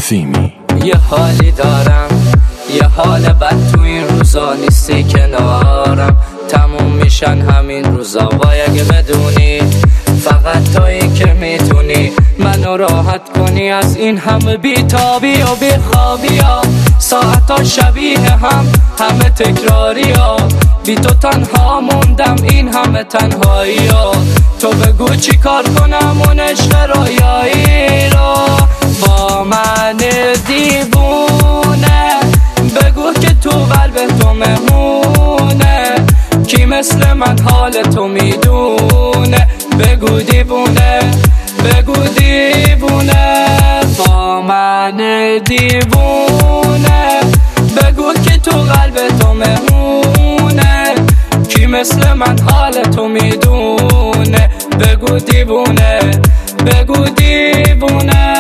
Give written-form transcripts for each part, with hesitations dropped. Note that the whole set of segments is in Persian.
عظیمی. یه حالی دارم، یه حال بد تو این روزا نیستی کنارم. تموم میشن همین روزا وای اگه بدونی، فقط تویی که میتونی منو راحت کنی از این همه بیتابی و بیخوابی ها. ساعتا شبیه هم، همه تکراری ها. بی تو تنها موندم این همه تنهایی ها. تو بگو چی کار کنم اون عشق رویایی رو با من دیوونه. بگو که تو قلب تو مهمونه، کی مثل من حال تو میدونه. بگو دیوونه، بگو دیوونه با من دیوونه. بگو که تو قلب تو مهمونه، کی مثل من حال تو میدونه. بگو دیوونه، بگو دیوونه.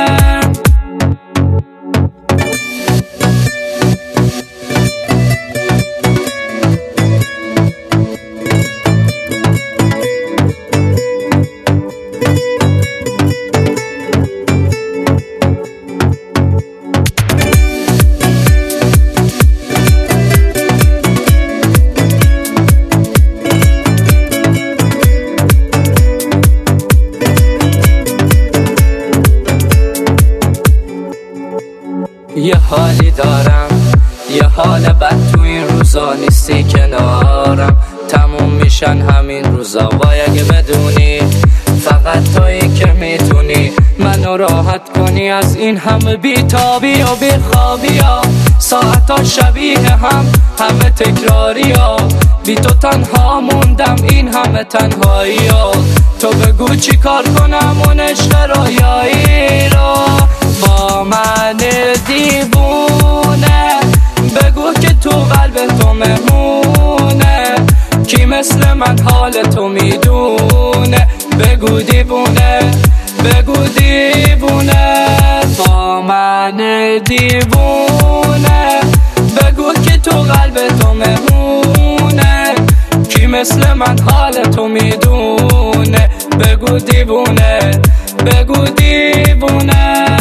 یه حالی دارم، یه حال بد تو این روزا نیستی کنارم. تموم میشن همین روزا وای اگه بدونی، فقط تویی که میتونی منو راحت کنی از این همه بیتابی و بیخوابی ها. ساعتا شبیه هم، همه تکراری ها. بی تو تنها موندم این همه تنهایی ها. تو بگو چی کار کنم اون عشق رویایی رو با من دیوونه. بگو که تو قلب تو مهمونه، کی مثل من حال تو میدونه. بگو دیوونه، بگو دیوونه با من دیوونه. بگو که تو قلب تو مهمونه، کی مثل من حال تو میدونه. بگو دیوونه، بگو دیوونه.